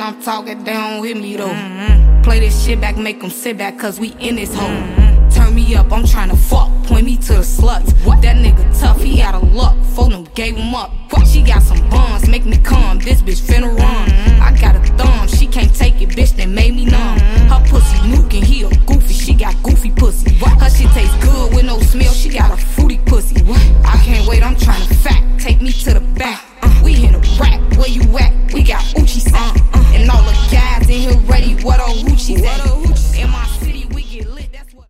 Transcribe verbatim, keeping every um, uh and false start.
I'm talking, they don't hit me though. Mm-hmm. Play this shit back, make them sit back, cause we in this hole. Mm-hmm. Turn me up, I'm tryna fuck, point me to the sluts. What? That nigga tough, he out of luck, phone them gave him up. What? She got some buns, make me come, this bitch finna run. Mm-hmm. I got a thumb, she can't take it, bitch, they made me